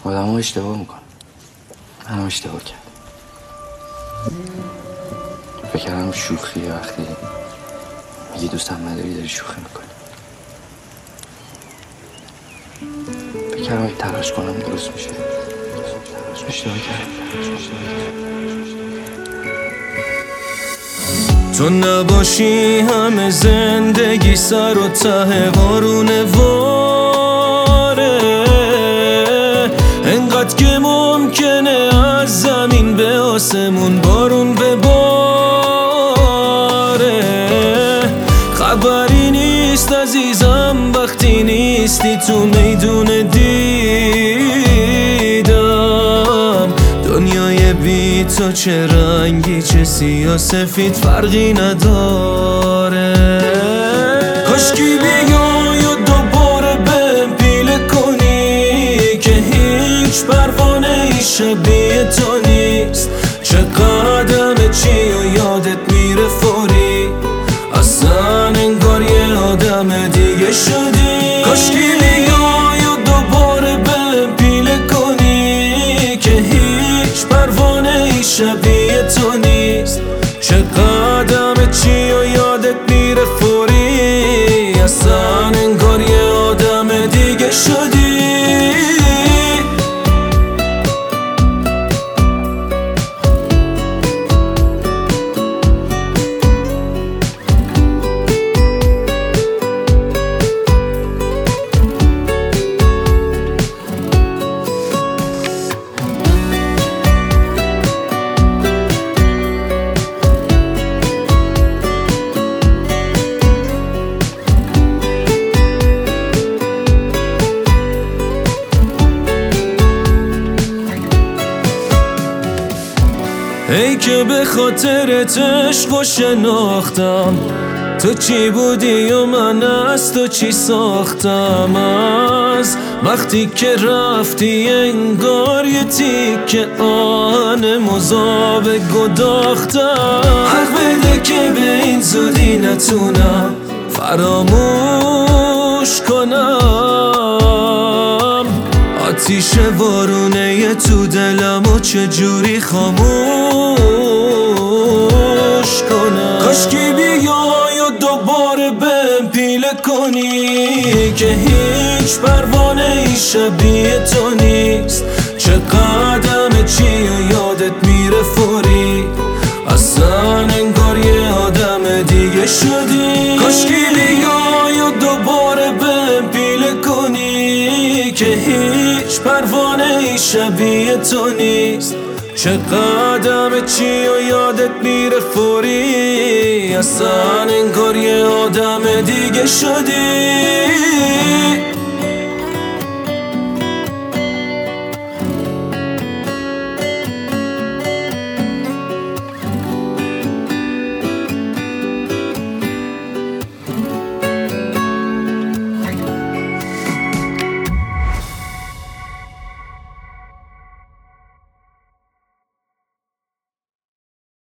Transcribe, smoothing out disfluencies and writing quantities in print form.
آدم ها اشتباه میکنن. منم اشتباه کردم. فکر کردم شوخیه وقتی میگی دوستم نداری داری شوخی میکنی. فکر کردم اگه تلاش کنم درست میشه. اشتباه کردم. تو نباشی همه زندگی سر و ته بارونه واره، انقدر که ممکنه از زمین به آسمون بارون بباره. خبری نیست عزیزم وقتی نیستی تو میدون دیدم. دنیای بی تو چه رنگی چه سیاه سفید فرقی نداره. کاشکی بیای و دوباره بهم پیله کنی که هیچ پروانه ای شبیه تو نیست. چقدر چی و یادت میره فوری، اصلا انگار یه آدم دیگه شدی. کاشکی بیای و دوباره بهم پیله کنی که هیچ پروانه ای شبیه تو نیست. چقدر چی و یادت میره فوری، اصلا انگار یه آدم دیگه شدی. ای که به خاطرت عشق و شناختم، تو چی بودی و من از تو چی ساختم. از وقتی که رفتی انگار یه تیکه آهن مذاب گداختم. حق بده که به این زودی نتونم فراموش کنم. آتیش وارونه یه تو دلم و چجوری خاموش کنم. کاشکی بیای و دوباره بهم پیله کنی که هیچ پروانه ای شبیه تو نیست. چقدر چی و یادت میره فوری، اصلا انگار یه آدم دیگه شدی. کاشکی بیای و دوباره بهم پیله کنی که هیچ پروانه ای شبیه تو نیست. چقدر چی و یادت میره فوری، اصلا انگار یه آدم دیگه شدی.